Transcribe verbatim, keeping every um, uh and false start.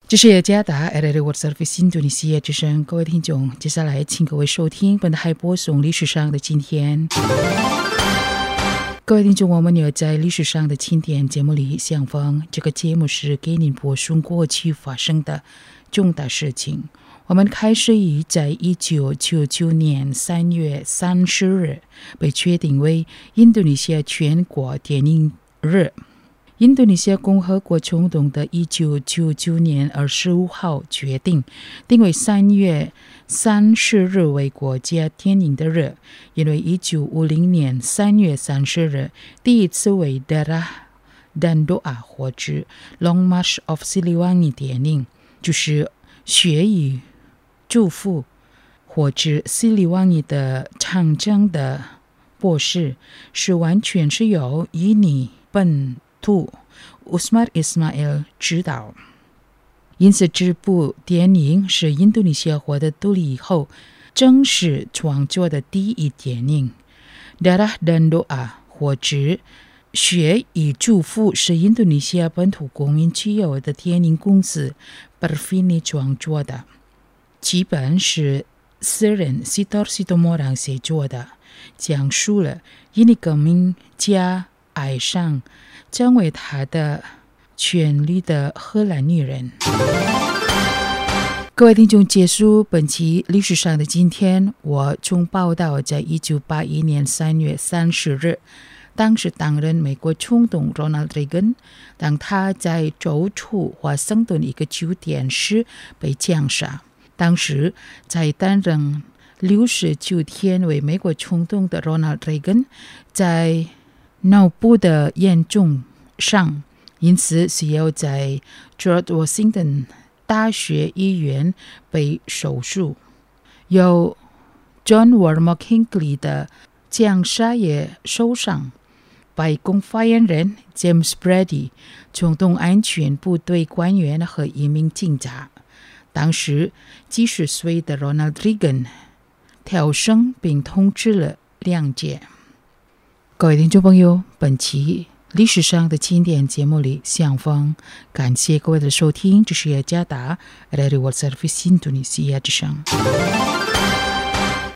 这是雅加达 R R World Service 印度尼西亚之声，各位听众，接下来请各位收听本台播送历史上的今天。各位听众，我们有在历史上的今天节目里相逢，这个节目是给您播送过去发生的重大事情。我们开始于在一九九九年三月三十日被确定为印度尼西亚全国电影日。印度尼西亚共和国总统的一九九九年二十五号决定定为三月三十日为国家电影的日，因为一九五零年三月三十日第一次为 Darah dan Doa 或者 Long March of Siliwangi 电影，就是血与祝福或者 Siliwangi 的长征的博士，是完全是由印尼本土 Usmar Ismail 指导。因此这部电影是印度尼西亚获得独立以后正式创作的第一电影。 Darah dan Doa 或者血与祝福是印度尼西亚本土公民持有的电影公司 Perfini 创作的，基本是诗人 Sitor Sitomorang 写作的，讲述了印尼革命家爱上成为他的权力的荷兰女人。各位听众，结束本期历史上的今天，我从报道在一九八一年三月三十日，当时担任美国总统 Ronald Reagan， 当他在州处华盛顿一个酒店时被枪杀。当时在担任六十九天为美国总统的 Ronald Reagan 在脑部的严重伤，因此需要在 George Washington 大学医院被手术。有 John Warmock Hinckley 的枪杀也受伤。白宫发言人 James Brady、 总统安全部队官员和一名警察。当时几十岁的 Ronald Reagan 跳绳并统治了两届。各位听众朋友，本期历史上的经典节目里相逢，感谢各位的收听，这是雅加达 R R World Service 印度尼西亚之声。